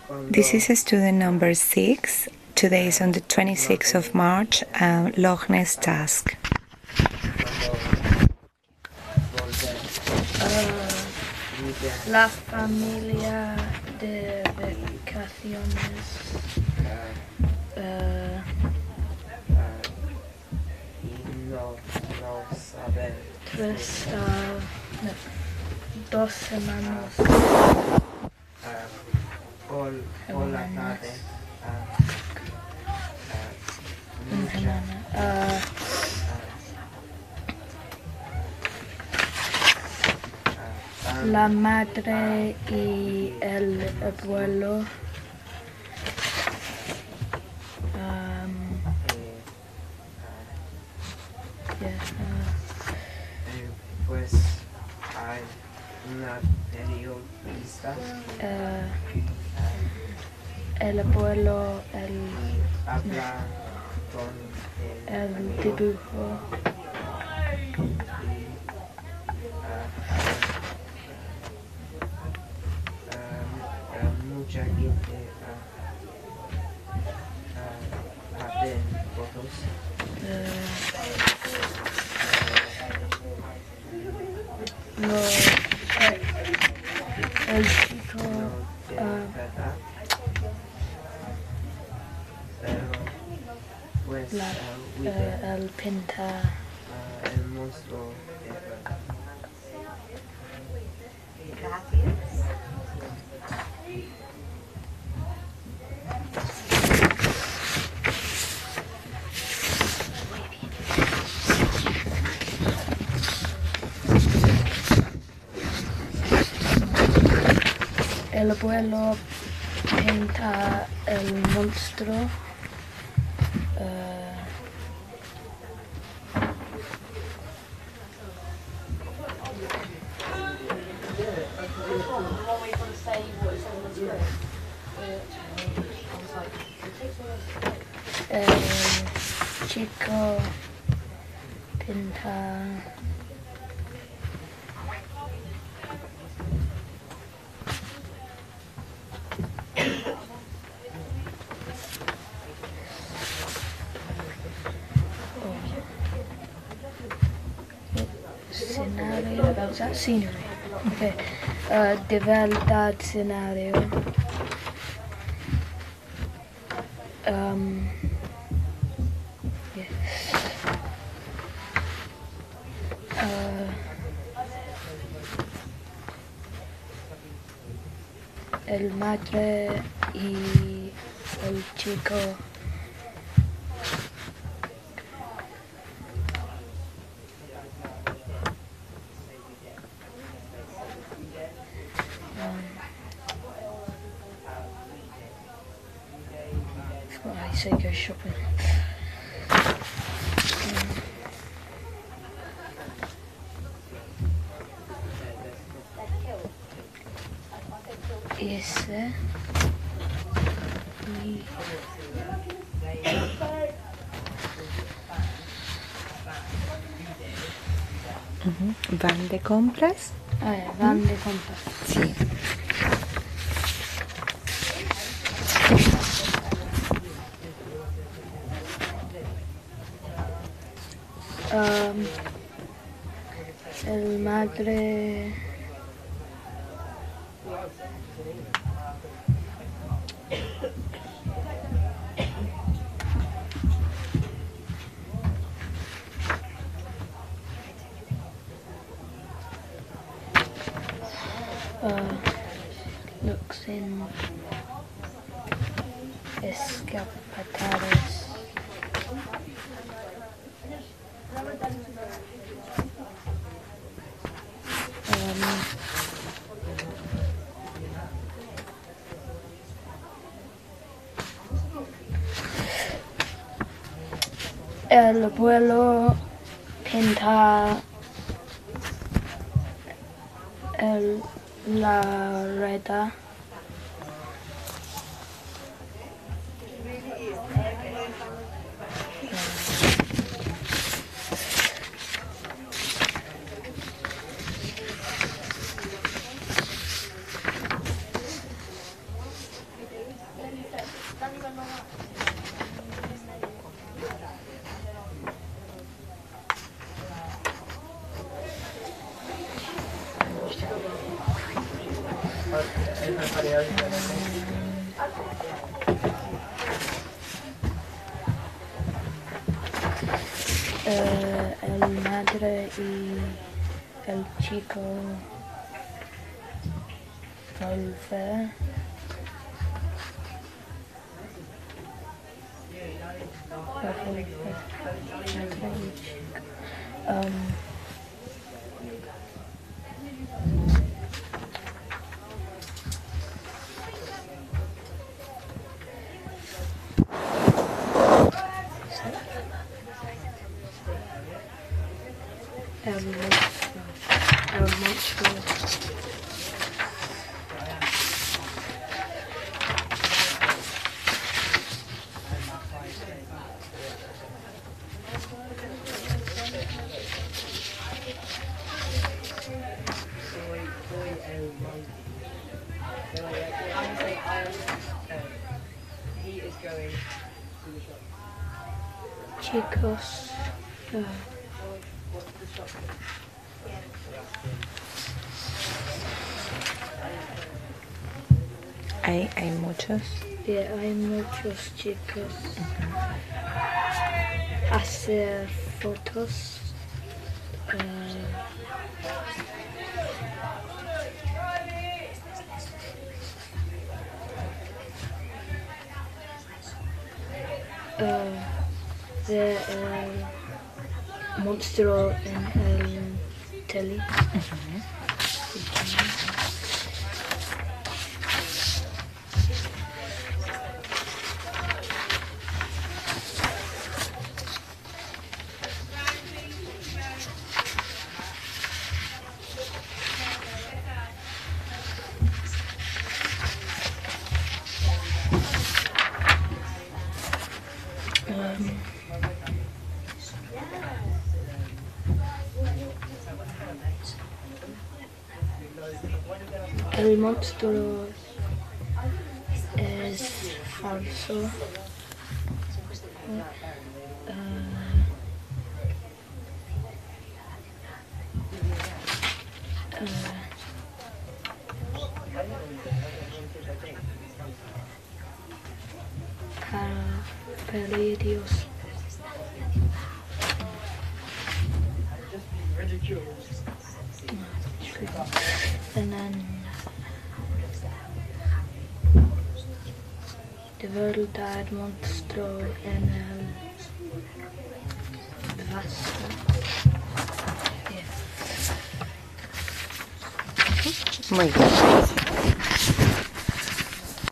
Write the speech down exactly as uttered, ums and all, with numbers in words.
This is student number six. Today is on the twenty-sixth of March, um, Loch Ness task. Uh, la familia de vacaciones. Uh, no, no saber. tres, uh, no, dos semanas. Uh, por, por la tarde. Uh, uh, Una mucha, semana. Uh, uh, la madre y el abuelo. Um, eh, yeah, uh, eh, pues hay una periodista. uh, el abuelo, el, Habla con el, el dibujo. y, ah, ah, ah, mucha gente ah, ah, hace fotos. Uh, lo, eh, el chico, No de ah, verdad, pero pues la, ah, uh, vive el pinta. ah, el monstruo de verdad. El abuelo pinta el monstruo. Uh, el chico pinta scenario, is that scenery? Okay. Uh, de verdad scenario. Um, yeah. Uh, el madre y el chico. Um, that's what I say, go shopping. Um, ese y Ujú. ¿Van de compras? ah, yeah, van de compras. Sí. Um, el madre uh, looks in escapatadas. Um, el abuelo pinta el, la reda. Eh, el madre y el chico volver. Um, el monstruo. El monstruo. Chicos. Uh, Hay, hay muchos. yeah, hay muchos chicos. Hacer fotos. Uh, uh, de el monstruo en el tele. Um, el monstruo es falso. Uh, uh, Carpelidios. And then de verdad monstruo en el vaso. Yeah. Muy bien.